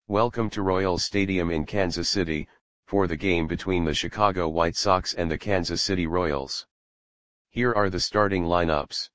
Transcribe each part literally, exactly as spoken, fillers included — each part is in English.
Welcome to Royals Stadium in Kansas City, for the game between the Chicago White Sox and the Kansas City Royals. Here are the starting lineups.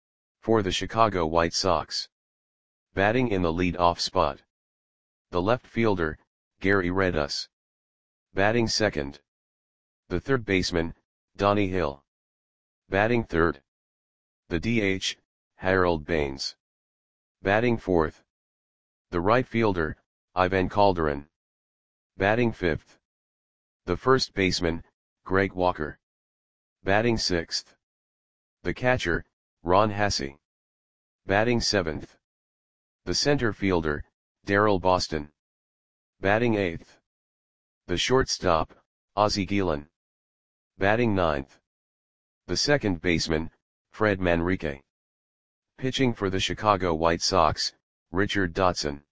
For the Chicago White Sox. Batting in the lead-off spot. The left fielder, Gary Redus. Batting second. The third baseman, Donnie Hill. Batting third. The D H, Harold Baines. Batting fourth. The right fielder, Ivan Calderon. Batting fifth. The first baseman, Greg Walker. Batting sixth. The catcher, Ron Hassey. Batting seventh. The center fielder, Daryl Boston. Batting eighth. The shortstop, Ozzie Guillen. Batting ninth. The second baseman, Fred Manrique. Pitching for the Chicago White Sox, Richard Dotson.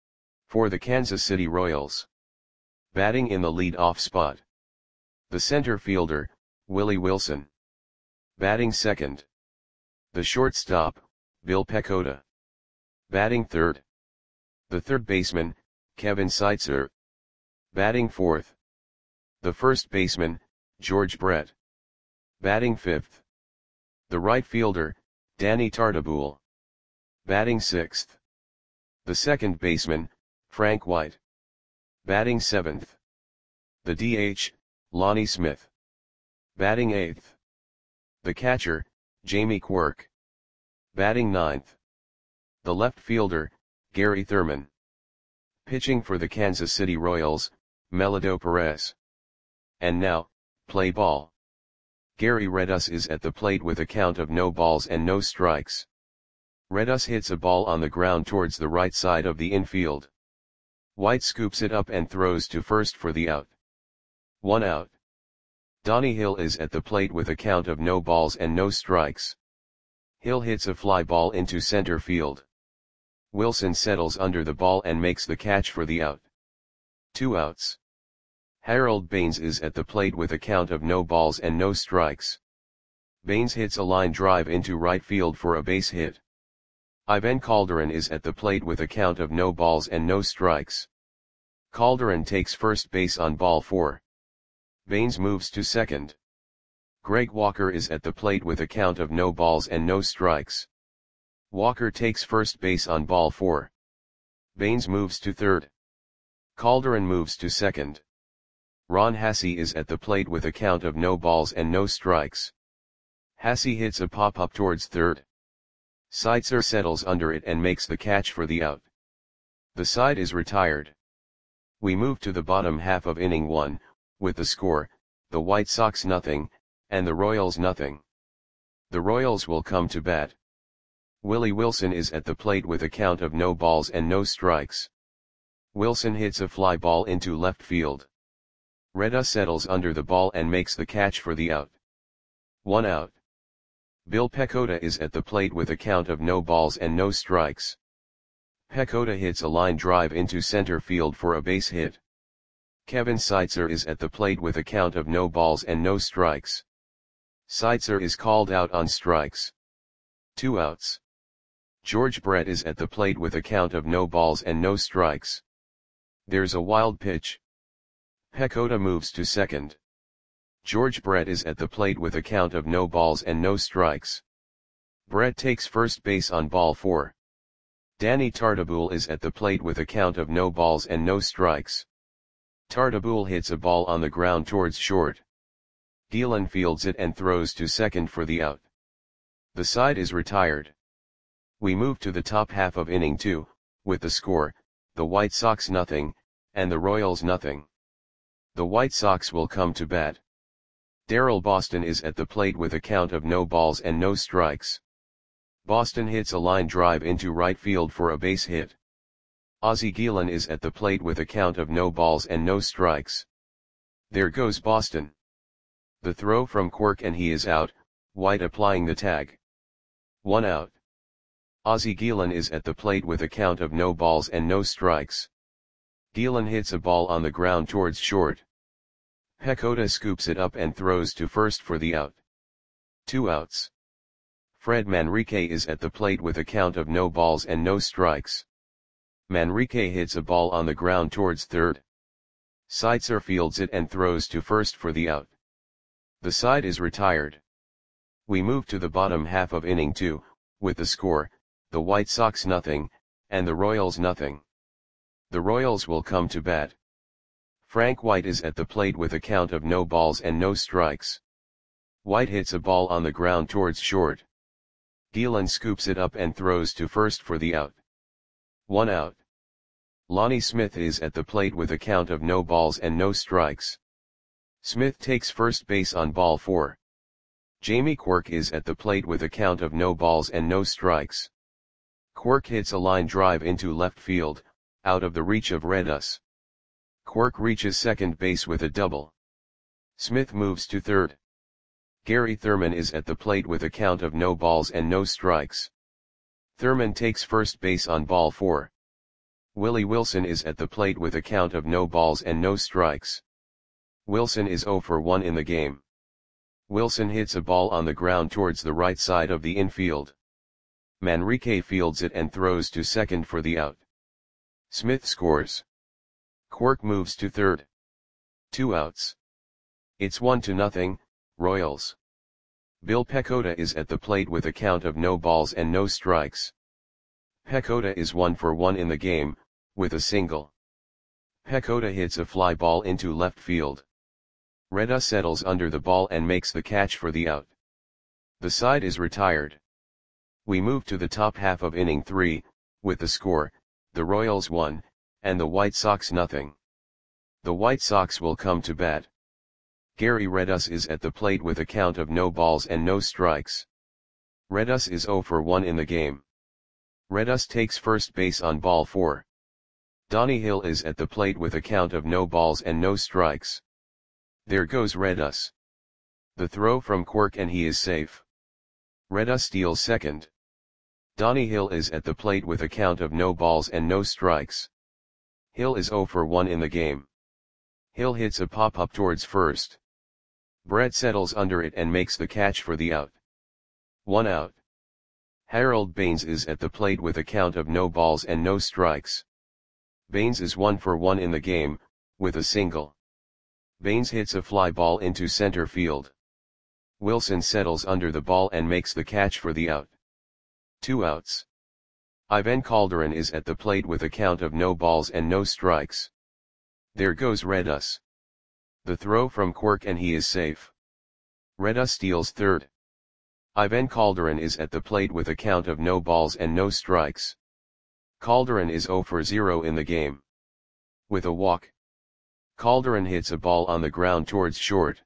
For the Kansas City Royals. Batting in the lead-off spot. The center fielder, Willie Wilson. Batting second. The shortstop, Bill Pecota. Batting third. The third baseman, Kevin Seitzer. Batting fourth. The first baseman, George Brett. Batting fifth. The right fielder, Danny Tartabull. Batting sixth. The second baseman, Frank White. Batting seventh. The D H, Lonnie Smith. Batting eighth. The catcher, Jamie Quirk. Batting ninth. The left fielder, Gary Thurman. Pitching for the Kansas City Royals, Melido Perez. And now, play ball. Gary Redus is at the plate with a count of no balls and no strikes. Redus hits a ball on the ground towards the right side of the infield. White scoops it up and throws to first for the out. One out. Donnie Hill is at the plate with a count of no balls and no strikes. Hill hits a fly ball into center field. Wilson settles under the ball and makes the catch for the out. Two outs. Harold Baines is at the plate with a count of no balls and no strikes. Baines hits a line drive into right field for a base hit. Ivan Calderon is at the plate with a count of no balls and no strikes. Calderon takes first base on ball four. Baines moves to second. Greg Walker is at the plate with a count of no balls and no strikes. Walker takes first base on ball four. Baines moves to third. Calderon moves to second. Ron Hassey is at the plate with a count of no balls and no strikes. Hassey hits a pop-up towards third. Seitzer settles under it and makes the catch for the out. The side is retired. We move to the bottom half of inning one, with the score, the White Sox nothing, and the Royals nothing. The Royals will come to bat. Willie Wilson is at the plate with a count of no balls and no strikes. Wilson hits a fly ball into left field. Redus settles under the ball and makes the catch for the out. One out. Bill Pecota is at the plate with a count of no balls and no strikes. Pecota hits a line drive into center field for a base hit. Kevin Seitzer is at the plate with a count of no balls and no strikes. Seitzer is called out on strikes. Two outs. George Brett is at the plate with a count of no balls and no strikes. There's a wild pitch. Pecota moves to second. George Brett is at the plate with a count of no balls and no strikes. Brett takes first base on ball four. Danny Tartabull is at the plate with a count of no balls and no strikes. Tartabull hits a ball on the ground towards short. Guillen fields it and throws to second for the out. The side is retired. We move to the top half of inning two, with the score, the White Sox nothing, and the Royals nothing. The White Sox will come to bat. Daryl Boston is at the plate with a count of no balls and no strikes. Boston hits a line drive into right field for a base hit. Ozzie Guillen is at the plate with a count of no balls and no strikes. There goes Boston. The throw from Quirk and he is out, White applying the tag. One out. Ozzie Guillen is at the plate with a count of no balls and no strikes. Guillen hits a ball on the ground towards short. Pecota scoops it up and throws to first for the out. Two outs. Fred Manrique is at the plate with a count of no balls and no strikes. Manrique hits a ball on the ground towards third. Seitzer fields it and throws to first for the out. The side is retired. We move to the bottom half of inning two, with the score, the White Sox nothing, and the Royals nothing. The Royals will come to bat. Frank White is at the plate with a count of no balls and no strikes. White hits a ball on the ground towards short. Gielan scoops it up and throws to first for the out. One out. Lonnie Smith is at the plate with a count of no balls and no strikes. Smith takes first base on ball four. Jamie Quirk is at the plate with a count of no balls and no strikes. Quirk hits a line drive into left field, out of the reach of Redus. Quirk reaches second base with a double. Smith moves to third. Gary Thurman is at the plate with a count of no balls and no strikes. Thurman takes first base on ball four. Willie Wilson is at the plate with a count of no balls and no strikes. Wilson is zero for one in the game. Wilson hits a ball on the ground towards the right side of the infield. Manrique fields it and throws to second for the out. Smith scores. Quirk moves to third. Two outs. It's one to nothing, Royals. Bill Pecota is at the plate with a count of no balls and no strikes. Pecota is one for one in the game, with a single. Pecota hits a fly ball into left field. Reda settles under the ball and makes the catch for the out. The side is retired. We move to the top half of inning three, with the score, the Royals one, and the White Sox nothing. The White Sox will come to bat. Gary Redus is at the plate with a count of no balls and no strikes. Redus is zero for one in the game. Redus takes first base on ball four. Donnie Hill is at the plate with a count of no balls and no strikes. There goes Redus. The throw from Quirk and he is safe. Redus steals second. Donnie Hill is at the plate with a count of no balls and no strikes. Hill is zero for one in the game. Hill hits a pop-up towards first. Brett settles under it and makes the catch for the out. One out. Harold Baines is at the plate with a count of no balls and no strikes. Baines is one for one in the game, with a single. Baines hits a fly ball into center field. Wilson settles under the ball and makes the catch for the out. Two outs. Ivan Calderon is at the plate with a count of no balls and no strikes. There goes Redus. The throw from Quirk and he is safe. Redus steals third. Ivan Calderon is at the plate with a count of no balls and no strikes. Calderon is zero for zero in the game. With a walk. Calderon hits a ball on the ground towards short.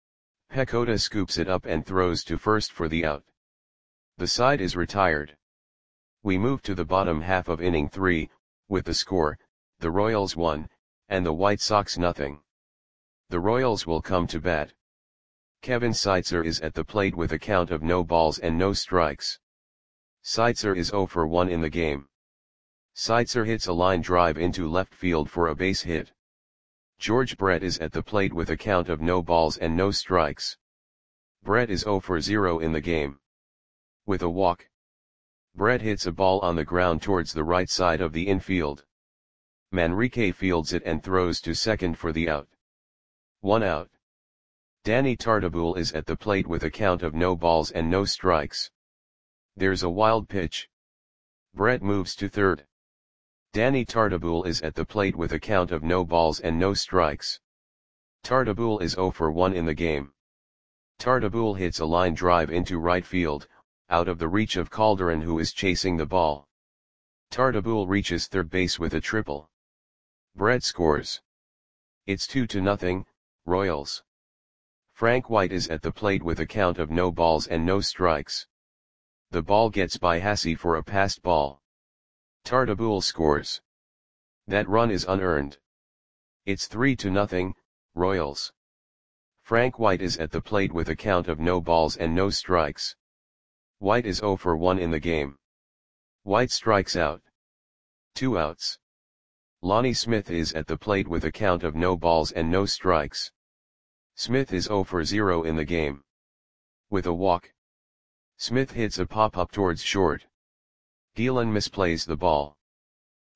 Pecota scoops it up and throws to first for the out. The side is retired. We move to the bottom half of inning three, with the score, the Royals one, and the White Sox nothing. The Royals will come to bat. Kevin Seitzer is at the plate with a count of no balls and no strikes. Seitzer is zero for one in the game. Seitzer hits a line drive into left field for a base hit. George Brett is at the plate with a count of no balls and no strikes. Brett is zero for zero in the game. With a walk. Brett hits a ball on the ground towards the right side of the infield. Manrique fields it and throws to second for the out. One out. Danny Tartabull is at the plate with a count of no balls and no strikes. There's a wild pitch. Brett moves to third. Danny Tartabull is at the plate with a count of no balls and no strikes. Tartabull is zero for one in the game. Tartabull hits a line drive into right field, out of the reach of Calderon who is chasing the ball. Tartabull reaches third base with a triple. Brett scores. It's two to nothing, Royals. Frank White is at the plate with a count of no balls and no strikes. The ball gets by Hasse for a passed ball. Tartabull scores. That run is unearned. It's three to nothing, Royals. Frank White is at the plate with a count of no balls and no strikes. White is zero for one in the game. White strikes out. Two outs. Lonnie Smith is at the plate with a count of no balls and no strikes. Smith is zero for zero in the game. With a walk. Smith hits a pop-up towards short. Gielan misplays the ball.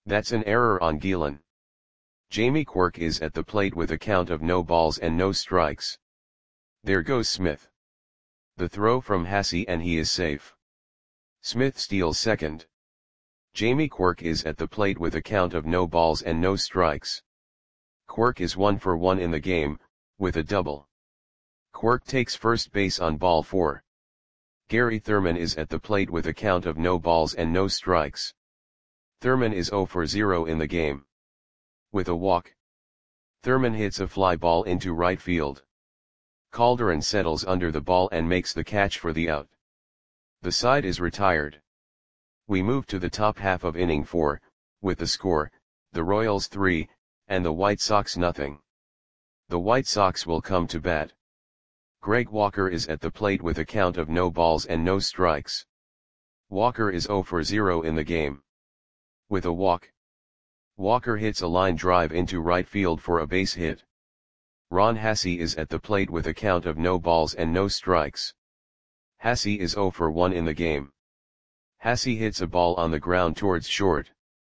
That's an error on Gielan. Jamie Quirk is at the plate with a count of no balls and no strikes. There goes Smith. The throw from Hasse and he is safe. Smith steals second. Jamie Quirk is at the plate with a count of no balls and no strikes. Quirk is one for one in the game, with a double. Quirk takes first base on ball four. Gary Thurman is at the plate with a count of no balls and no strikes. Thurman is zero for zero in the game. With a walk, Thurman hits a fly ball into right field. Calderon settles under the ball and makes the catch for the out. The side is retired. We move to the top half of inning four, with the score, the Royals three, and the White Sox nothing. The White Sox will come to bat. Greg Walker is at the plate with a count of no balls and no strikes. Walker is zero for zero in the game. With a walk, Walker hits a line drive into right field for a base hit. Ron Hasse is at the plate with a count of no balls and no strikes. Hasse is zero for one in the game. Hasse hits a ball on the ground towards short.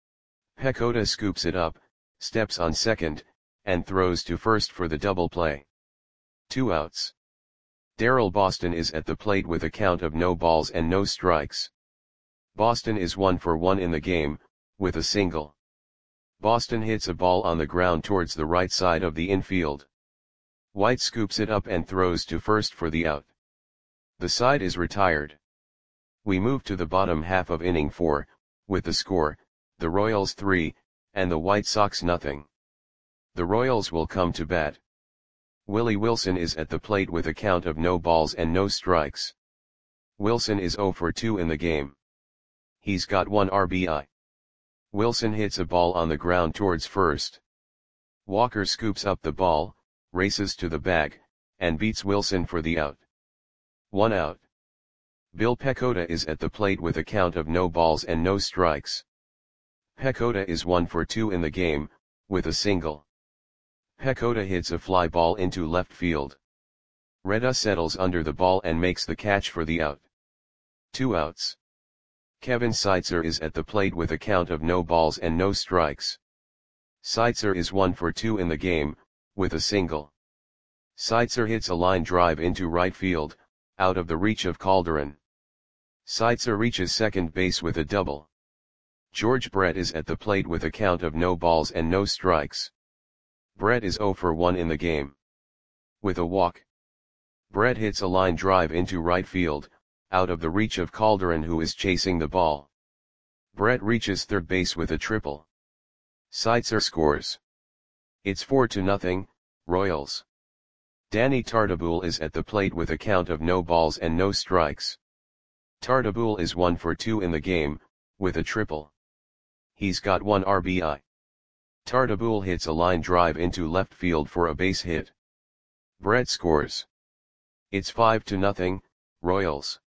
Pecota scoops it up, steps on second, and throws to first for the double play. Two outs. Darrell Boston is at the plate with a count of no balls and no strikes. Boston is one for one in the game, with a single. Boston hits a ball on the ground towards the right side of the infield. White scoops it up and throws to first for the out. The side is retired. We move to the bottom half of inning four, with the score, the Royals three, and the White Sox nothing. The Royals will come to bat. Willie Wilson is at the plate with a count of no balls and no strikes. Wilson is zero for two in the game. He's got one R B I. Wilson hits a ball on the ground towards first. Walker scoops up the ball, races to the bag, and beats Wilson for the out. One out. Bill Pecota is at the plate with a count of no balls and no strikes. Pecota is one for two in the game, with a single. Pecota hits a fly ball into left field. Reda settles under the ball and makes the catch for the out. Two outs. Kevin Seitzer is at the plate with a count of no balls and no strikes. Seitzer is one for two in the game, with a single. Seitzer hits a line drive into right field, out of the reach of Calderon. Seitzer reaches second base with a double. George Brett is at the plate with a count of no balls and no strikes. Brett is zero for one in the game. With a walk, Brett hits a line drive into right field, out of the reach of Calderon who is chasing the ball. Brett reaches third base with a triple. Seitzer scores. It's four to nothing, Royals. Danny Tartabull is at the plate with a count of no balls and no strikes. Tartabull is one for two in the game, with a triple. He's got one R B I. Tartabull hits a line drive into left field for a base hit. Brett scores. It's five to nothing, Royals.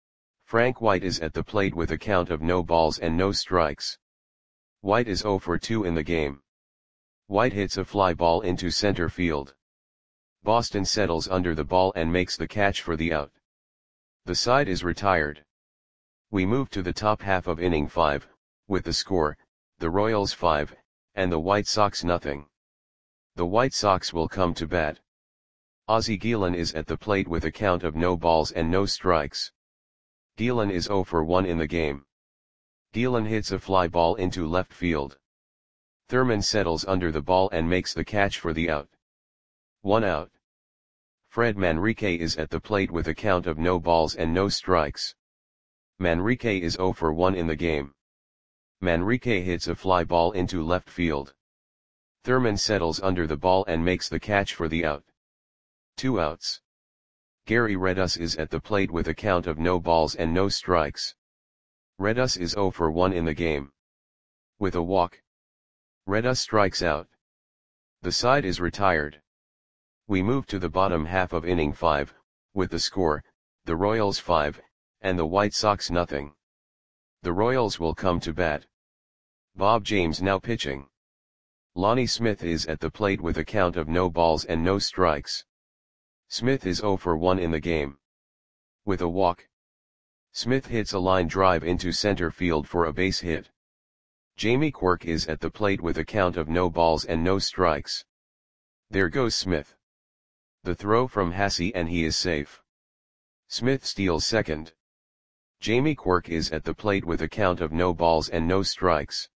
Frank White is at the plate with a count of no balls and no strikes. White is zero for two in the game. White hits a fly ball into center field. Boston settles under the ball and makes the catch for the out. The side is retired. We move to the top half of inning five, with the score, the Royals five, and the White Sox nothing. The White Sox will come to bat. Ozzie Gielan is at the plate with a count of no balls and no strikes. Gielan is zero for one in the game. Gielan hits a fly ball into left field. Thurman settles under the ball and makes the catch for the out. One out. Fred Manrique is at the plate with a count of no balls and no strikes. Manrique is zero for one in the game. Manrique hits a fly ball into left field. Thurman settles under the ball and makes the catch for the out. Two outs. Gary Redus is at the plate with a count of no balls and no strikes. Redus is zero for one in the game. With a walk, Redus strikes out. The side is retired. We move to the bottom half of inning five, with the score, the Royals five, and the White Sox nothing. The Royals will come to bat. Bob James now pitching. Lonnie Smith is at the plate with a count of no balls and no strikes. Smith is zero for one in the game. With a walk, Smith hits a line drive into center field for a base hit. Jamie Quirk is at the plate with a count of no balls and no strikes. There goes Smith. The throw from Hasse and he is safe. Smith steals second. Jamie Quirk is at the plate with a count of no balls and no strikes.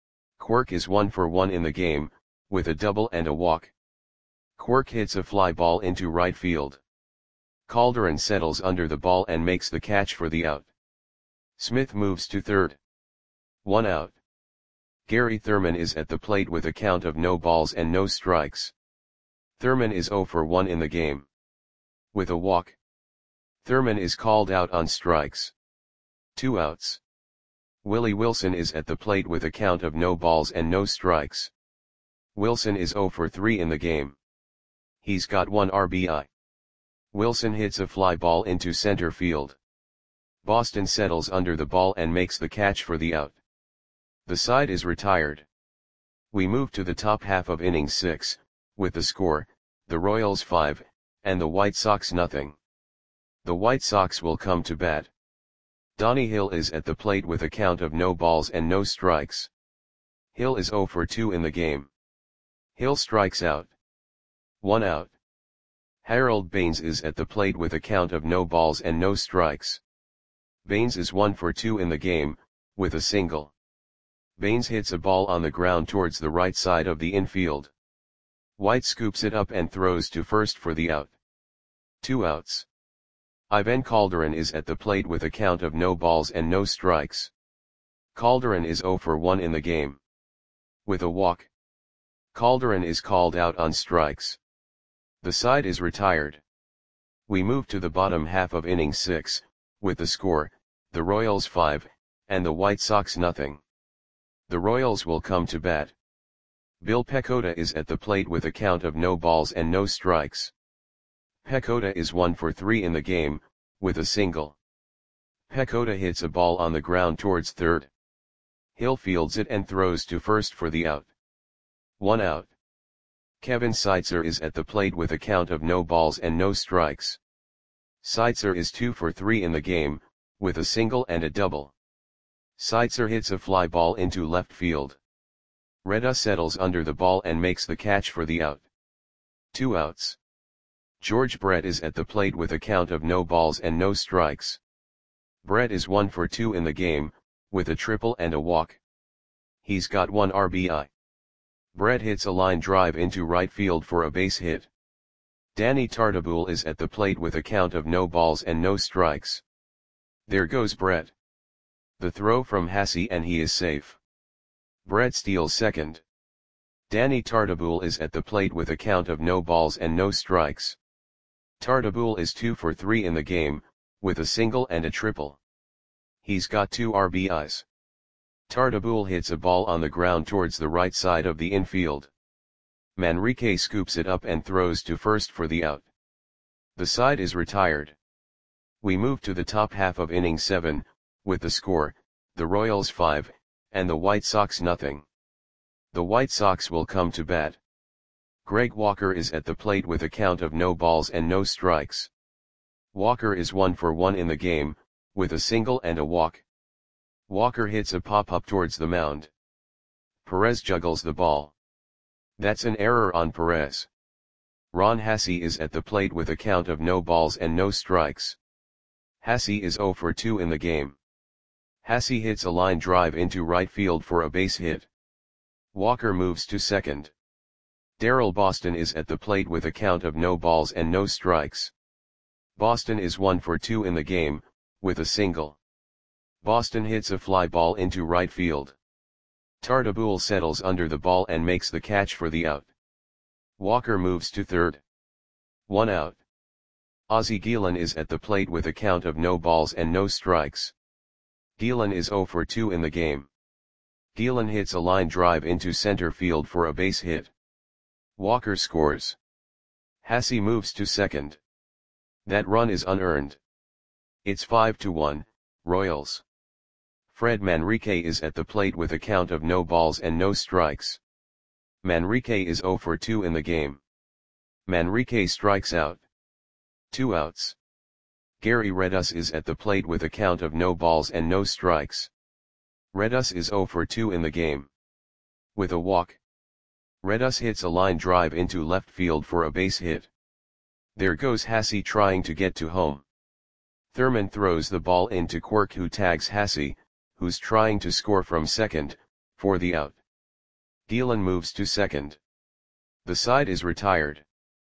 Quirk is one for one in the game, with a double and a walk. Quirk hits a fly ball into right field. Calderon settles under the ball and makes the catch for the out. Smith moves to third. One out. Gary Thurman is at the plate with a count of no balls and no strikes. Thurman is zero for one in the game. With a walk. Thurman is called out on strikes. Two outs. Willie Wilson is at the plate with a count of no balls and no strikes. Wilson is zero for three in the game. He's got one R B I. Wilson hits a fly ball into center field. Boston settles under the ball and makes the catch for the out. The side is retired. We move to the top half of inning six, with the score, the Royals five, and the White Sox nothing. The White Sox will come to bat. Donnie Hill is at the plate with a count of no balls and no strikes. Hill is zero for two in the game. Hill strikes out. One out. Harold Baines is at the plate with a count of no balls and no strikes. Baines is one for two in the game, with a single. Baines hits a ball on the ground towards the right side of the infield. White scoops it up and throws to first for the out. Two outs. Ivan Calderon is at the plate with a count of no balls and no strikes. Calderon is zero for one in the game. With a walk. Calderon is called out on strikes. The side is retired. We move to the bottom half of inning six, with the score, the Royals five, and the White Sox nothing. The Royals will come to bat. Bill Pecota is at the plate with a count of no balls and no strikes. Pecota is one for three in the game, with a single. Pecota hits a ball on the ground towards third. Hill fields it and throws to first for the out. One out. Kevin Seitzer is at the plate with a count of no balls and no strikes. Seitzer is two for three in the game, with a single and a double. Seitzer hits a fly ball into left field. Reda settles under the ball and makes the catch for the out. Two outs. George Brett is at the plate with a count of no balls and no strikes. Brett is one for two in the game, with a triple and a walk. He's got one R B I. Brett hits a line drive into right field for a base hit. Danny Tartabull is at the plate with a count of no balls and no strikes. There goes Brett. The throw from Hasse and he is safe. Brett steals second. Danny Tartabull is at the plate with a count of no balls and no strikes. Tartabull is two for three in the game, with a single and a triple. He's got two R B Is. Tartabull hits a ball on the ground towards the right side of the infield. Manrique scoops it up and throws to first for the out. The side is retired. We move to the top half of inning seven, with the score, the Royals five, and the White Sox nothing. The White Sox will come to bat. Greg Walker is at the plate with a count of no balls and no strikes. Walker is one for one in the game, with a single and a walk. Walker hits a pop-up towards the mound. Perez juggles the ball. That's an error on Perez. Ron Hasse is at the plate with a count of no balls and no strikes. Hasse is zero for two in the game. Hasse hits a line drive into right field for a base hit. Walker moves to second. Darrell Boston is at the plate with a count of no balls and no strikes. Boston is one for two in the game, with a single. Boston hits a fly ball into right field. Tartabull settles under the ball and makes the catch for the out. Walker moves to third. One out. Ozzie Guillen is at the plate with a count of no balls and no strikes. Guillen is zero for two in the game. Guillen hits a line drive into center field for a base hit. Walker scores. Hasse moves to second. That run is unearned. It's five to one, Royals. Fred Manrique is at the plate with a count of no balls and no strikes. Manrique is zero for two in the game. Manrique strikes out. Two outs. Gary Redus is at the plate with a count of no balls and no strikes. Redus is zero for two in the game. With a walk, Redus hits a line drive into left field for a base hit. There goes Hasse trying to get to home. Thurman throws the ball into Quirk, who tags Hasse, who's trying to score from second, for the out. Dylan moves to second. The side is retired.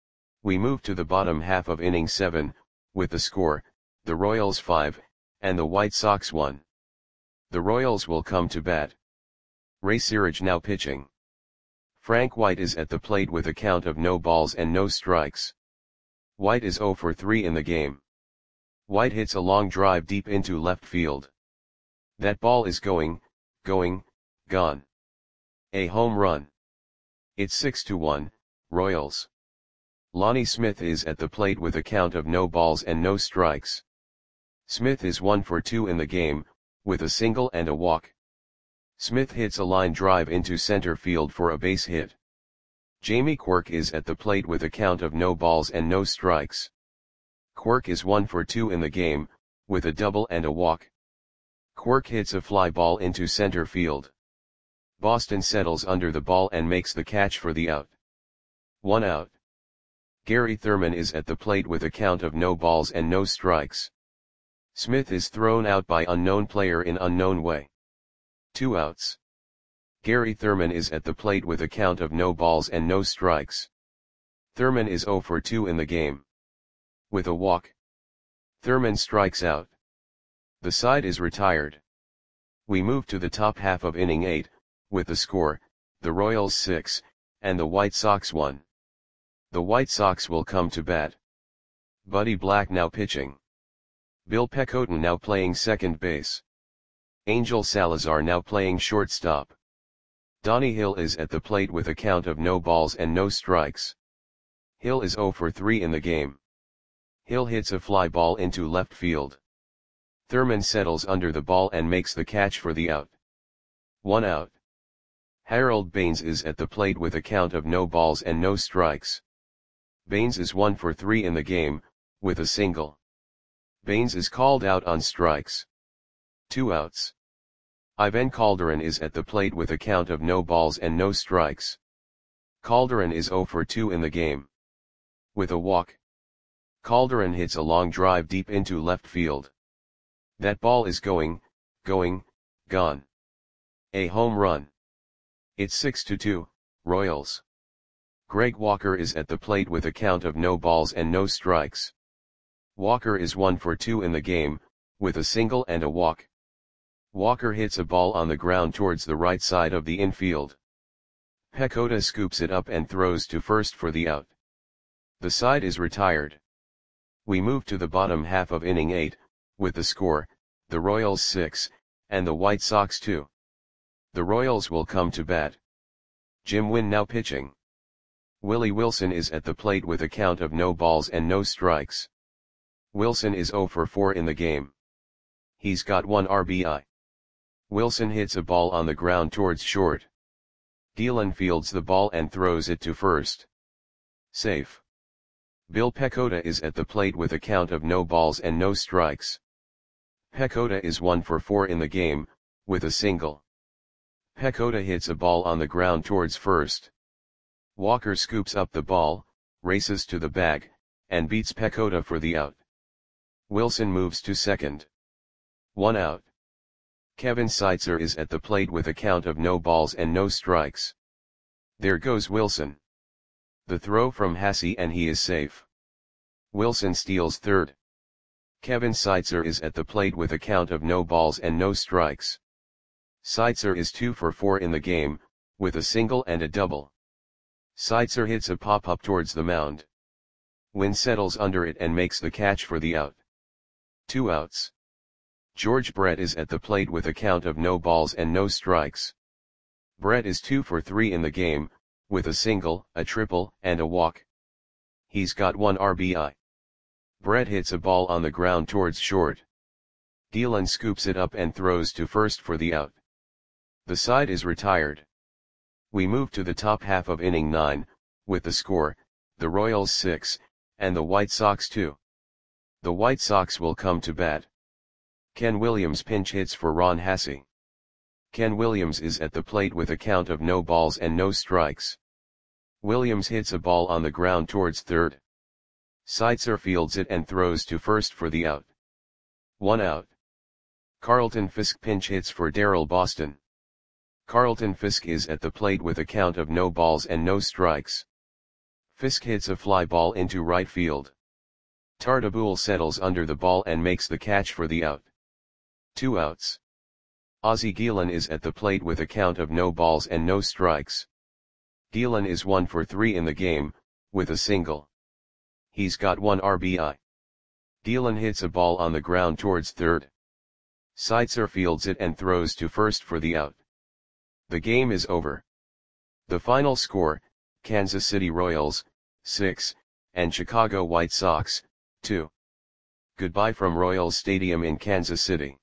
We move to the bottom half of inning seven, with the score, the Royals five, and the White Sox one. The Royals will come to bat. Ray Searage now pitching. Frank White is at the plate with a count of no balls and no strikes. White is zero for three in the game. White hits a long drive deep into left field. That ball is going, going, gone. A home run. It's six to one, Royals. Lonnie Smith is at the plate with a count of no balls and no strikes. Smith is one for two in the game, with a single and a walk. Smith hits a line drive into center field for a base hit. Jamie Quirk is at the plate with a count of no balls and no strikes. Quirk is one for two in the game, with a double and a walk. Quirk hits a fly ball into center field. Boston settles under the ball and makes the catch for the out. One out. Gary Thurman is at the plate with a count of no balls and no strikes. Smith is thrown out by unknown player in unknown way. Two outs. Gary Thurman is at the plate with a count of no balls and no strikes. Thurman is zero for two in the game. With a walk, Thurman strikes out. The side is retired. We move to the top half of inning eight, with the score, the Royals six, and the White Sox one. The White Sox will come to bat. Buddy Black now pitching. Bill Pecotin now playing second base. Angel Salazar now playing shortstop. Donnie Hill is at the plate with a count of no balls and no strikes. Hill is zero for three in the game. Hill hits a fly ball into left field. Thurman settles under the ball and makes the catch for the out. One out. Harold Baines is at the plate with a count of no balls and no strikes. Baines is one for three in the game, with a single. Baines is called out on strikes. Two outs. Ivan Calderon is at the plate with a count of no balls and no strikes. Calderon is zero for two in the game. With a walk, Calderon hits a long drive deep into left field. That ball is going, going, gone. A home run. It's six to two, Royals. Greg Walker is at the plate with a count of no balls and no strikes. Walker is one for two in the game, with a single and a walk. Walker hits a ball on the ground towards the right side of the infield. Pecota scoops it up and throws to first for the out. The side is retired. We move to the bottom half of inning eight, with the score, the Royals six, and the White Sox two. The Royals will come to bat. Jim Wynn now pitching. Willie Wilson is at the plate with a count of no balls and no strikes. Wilson is zero for four in the game. He's got one R B I. Wilson hits a ball on the ground towards short. Dylan fields the ball and throws it to first. Safe. Bill Pecota is at the plate with a count of no balls and no strikes. Pecota is one for four in the game, with a single. Pecota hits a ball on the ground towards first. Walker scoops up the ball, races to the bag, and beats Pecota for the out. Wilson moves to second. One out. Kevin Seitzer is at the plate with a count of no balls and no strikes. There goes Wilson. The throw from Hasse and he is safe. Wilson steals third. Kevin Seitzer is at the plate with a count of no balls and no strikes. Seitzer is two for four in the game, with a single and a double. Seitzer hits a pop-up towards the mound. Wynn settles under it and makes the catch for the out. Two outs. George Brett is at the plate with a count of no balls and no strikes. Brett is two for three in the game, with a single, a triple, and a walk. He's got one R B I. Brett hits a ball on the ground towards short. Dylan scoops it up and throws to first for the out. The side is retired. We move to the top half of inning nine, with the score, the Royals six, and the White Sox two. The White Sox will come to bat. Ken Williams pinch hits for Ron Hasse. Ken Williams is at the plate with a count of no balls and no strikes. Williams hits a ball on the ground towards third. Seitzer fields it and throws to first for the out. One out. Carlton Fisk pinch hits for Darryl Boston. Carlton Fisk is at the plate with a count of no balls and no strikes. Fisk hits a fly ball into right field. Tartabull settles under the ball and makes the catch for the out. Two outs. Ozzie Guillen is at the plate with a count of no balls and no strikes. Guillen is one for three in the game, with a single. He's got one R B I. Guillen hits a ball on the ground towards third. Seitzer fields it and throws to first for the out. The game is over. The final score, Kansas City Royals, six, and Chicago White Sox, two. Goodbye from Royals Stadium in Kansas City.